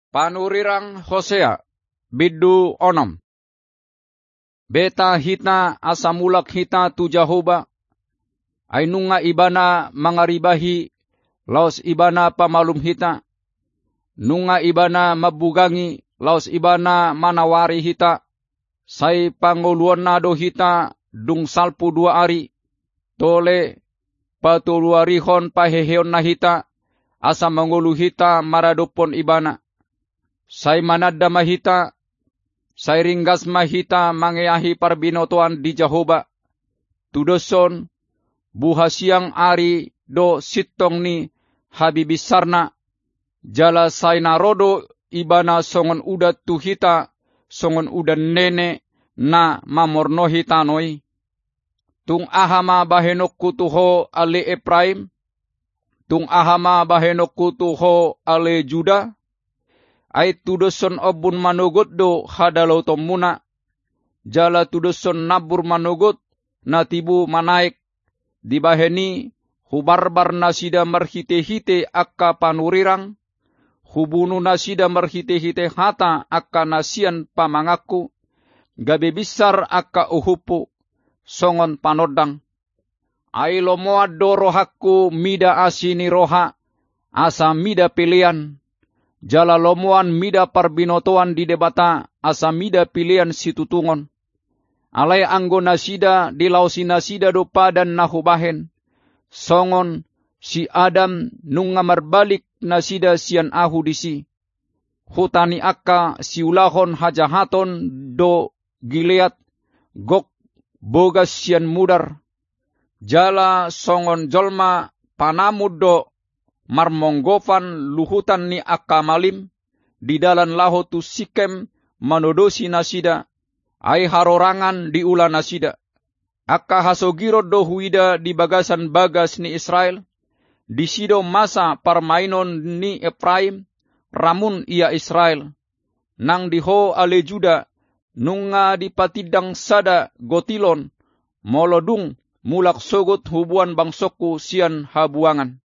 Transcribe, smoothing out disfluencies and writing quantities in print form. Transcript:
Panurirang Hosea, biddu onom. Beta hita asamulak hita tu Jehovah, ay nunga ibana mangaribahi, laos ibana pamalum hita, nunga ibana mabugangi, laos ibana manawari hita, say panguluan nado hita dung salpu 2 ari, tole patuluarihon paheheon na hita, asa mangulu hita maradopon ibana. Say manadda mahita, say ringgas mahita mangeahi parbinotoan di Jehovah. Tudoson, buhasiang ari do sitong ni habibisarna, jala say narodo ibana songon udat tuhita, songon udan nene na mamorno hitanoi. Tung ahama bahenok kutuho ale Ephraim, tung ahama bahenok kutuho ale Juda, ay tudoson obun manugot do hadalaw tomuna, jala tudoson nabur manugot na tibu manaik, di baheni hubarbar na sida marhite-hite akka panurirang, hubunu na sida marhite-hite hata akka nasian pamangaku, gabi besar akka uhupu, songon panodang. Ay lomoad do rohaku mida asini roha, asa mida pilihan, jala lomuan mida parbinotoan di debata, asa mida pilihan situtungon. Alay anggo nasida di lausi nasida do padan nahubahen, songon si Adam nunga marbalik nasida sian ahu disi. Hutani akka si ulahon hajahaton do Gilead, gok bogas sian mudar, jala songon jolma panamud do marmonggofan luhutan ni akamalim, di dalan laho tu Sikem manodosi nasida, ay harorangan di ula nasida. Akka hasogiro do huida di bagasan bagas ni Israel, di sido masa parmainon ni Ephraim, ramun ia Israel. Nang diho ale Juda, nunga di patidang sada gotilon, molodung mulak sogot hubuan bangsoku sian habuangan.